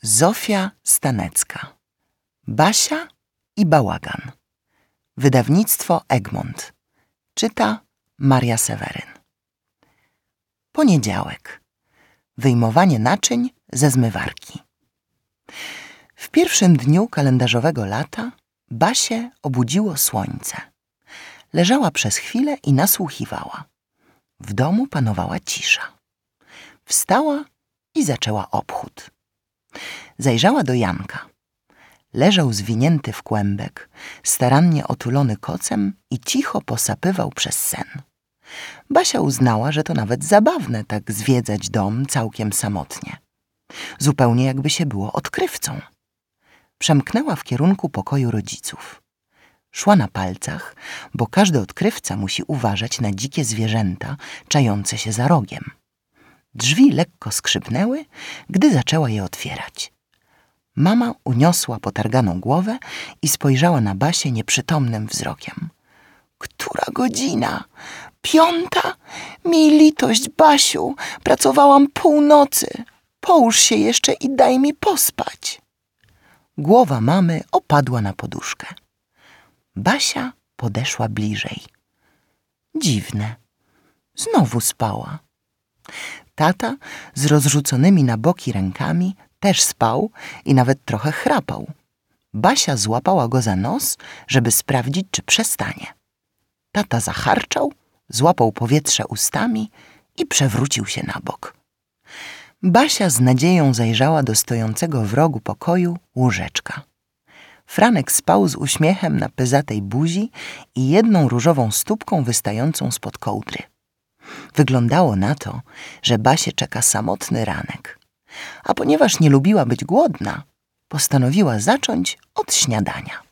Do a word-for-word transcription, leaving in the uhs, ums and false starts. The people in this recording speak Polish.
Zofia Stanecka. Basia i bałagan. Wydawnictwo Egmont. Czyta Maria Seweryn. Poniedziałek. Wyjmowanie naczyń ze zmywarki. W pierwszym dniu kalendarzowego lata Basię obudziło słońce. Leżała przez chwilę i nasłuchiwała. W domu panowała cisza. Wstała i zaczęła obchód. Zajrzała do Janka. Leżał zwinięty w kłębek, starannie otulony kocem i cicho posapywał przez sen. Basia uznała, że to nawet zabawne tak zwiedzać dom całkiem samotnie. Zupełnie jakby się było odkrywcą. Przemknęła w kierunku pokoju rodziców. Szła na palcach, bo każdy odkrywca musi uważać na dzikie zwierzęta czające się za rogiem. Drzwi lekko skrzypnęły, gdy zaczęła je otwierać. Mama uniosła potarganą głowę i spojrzała na Basię nieprzytomnym wzrokiem. Która godzina? Piąta? Miej litość, Basiu, pracowałam północy. Połóż się jeszcze i daj mi pospać. Głowa mamy opadła na poduszkę. Basia podeszła bliżej. Dziwne. Znowu spała. Tata z rozrzuconymi na boki rękami też spał i nawet trochę chrapał. Basia złapała go za nos, żeby sprawdzić, czy przestanie. Tata zacharczał, złapał powietrze ustami i przewrócił się na bok. Basia z nadzieją zajrzała do stojącego w rogu pokoju łóżeczka. Franek spał z uśmiechem na pyzatej buzi i jedną różową stópką wystającą spod kołdry. Wyglądało na to, że Basię czeka samotny ranek. A ponieważ nie lubiła być głodna, postanowiła zacząć od śniadania.